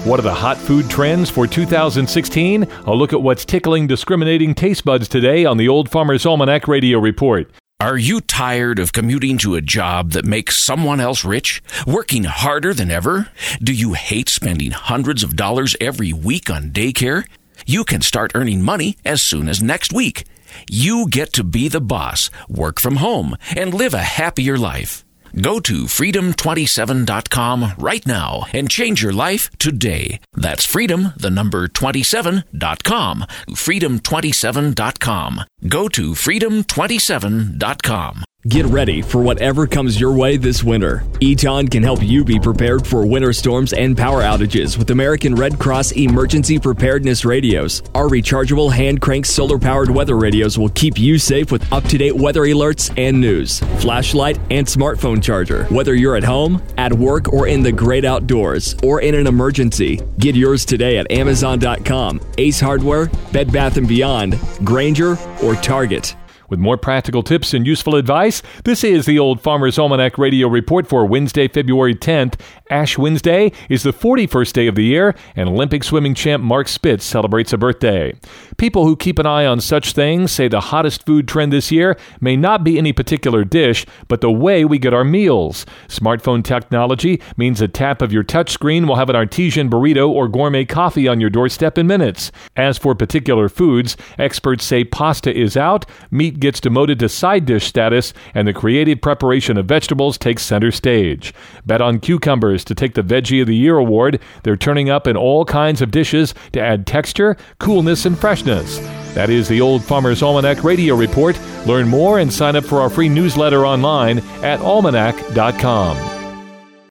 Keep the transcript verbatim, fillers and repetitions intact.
What are the hot food trends for two thousand sixteen? A look at what's tickling discriminating taste buds today on the Old Farmer's Almanac Radio Report. Are you tired of commuting to a job that makes someone else rich? Working harder than ever? Do you hate spending hundreds of dollars every week on daycare? You can start earning money as soon as next week. You get to be the boss, work from home, and live a happier life. Go to freedom twenty-seven dot com right now and change your life today. That's freedom, the number twenty-seven dot com. freedom twenty-seven dot com. Go to freedom twenty-seven dot com. Get ready for whatever comes your way this winter. Eton can help you be prepared for winter storms and power outages with American Red Cross Emergency Preparedness Radios. Our rechargeable hand-crank solar-powered weather radios will keep you safe with up-to-date weather alerts and news, flashlight, and smartphone charger. Whether you're at home, at work, or in the great outdoors, or in an emergency, get yours today at amazon dot com, Ace Hardware, Bed Bath and Beyond, Grainger, or Target. With more practical tips and useful advice, this is the Old Farmer's Almanac Radio Report for Wednesday, February tenth. Ash Wednesday is the forty-first day of the year, and Olympic swimming champ Mark Spitz celebrates a birthday. People who keep an eye on such things say the hottest food trend this year may not be any particular dish, but the way we get our meals. Smartphone technology means a tap of your touchscreen will have an artesian burrito or gourmet coffee on your doorstep in minutes. As for particular foods, experts say pasta is out, meat gets demoted to side dish status, and the creative preparation of vegetables takes center stage. Bet on cucumbers to take the Veggie of the Year award. They're turning up in all kinds of dishes to add texture, coolness, and freshness. That is the Old Farmer's Almanac Radio Report. Learn more and sign up for our free newsletter online at almanac dot com.